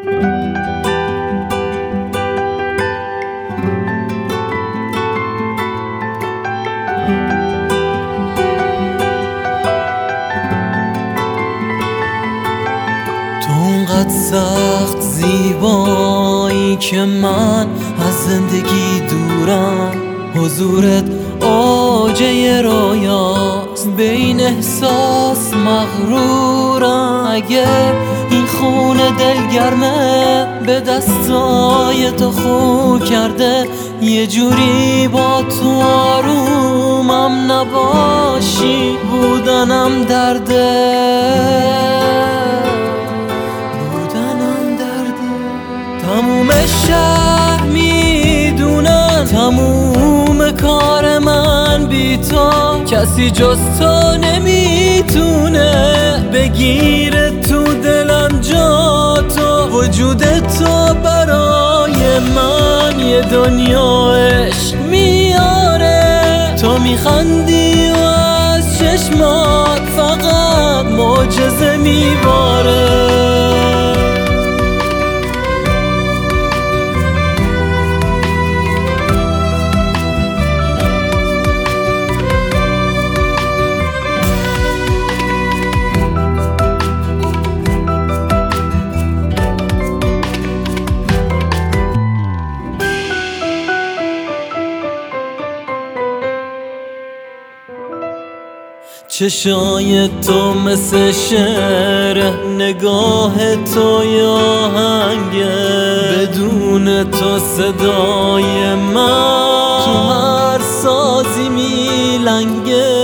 اونقدر سخت زیبایی که من از زندگی دورم، حضورت اوجه رویاست، به این احساس مغرورم. اگه این خونه دلگرمه به دستای تو خو کرده، یه جوری با تو آرومم نباشی بودنم درده. تموم شهر میدونن تموم کار من بی تو، کسی جز تو نمیتونه بگیره تو دلم جا تو. وجود تو برای من یه دنیا عشق میاره، تو میخندی و از چشمات فقط معجزه میباره. چشای تو مثل شعر، نگاه تو یا آهنگه، بدون تو صدای من تو هر سازی میلنگه.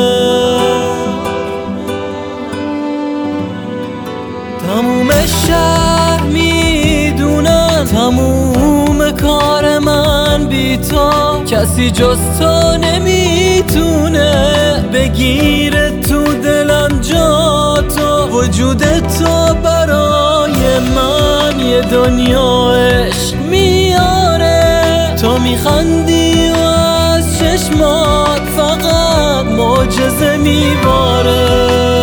تموم شهر میدونن تموم کار من بی تو، کسی جز تو نمیتونه بگیره تو دلم جا تو. وجود تو برای من یه دنیا عشق میاره، تو میخندی و از چشمات فقط معجزه میباره.